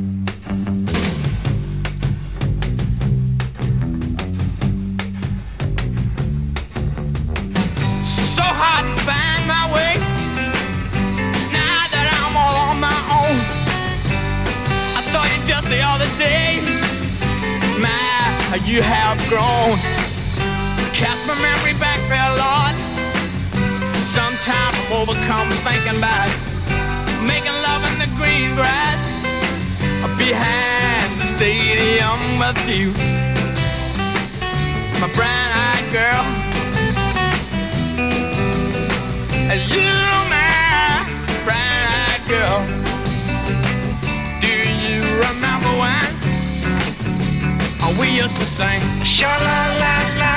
So hard to find my way now that I'm all on my own. I saw you just the other day. My, you have grown. Cast my memory back there, Lord. Sometimes I'm overcome thinking about making love in the green grass behind the stadium with you, my brown-eyed girl. You, my brown-eyed girl. Do you remember when we used to sing? Sha la la la.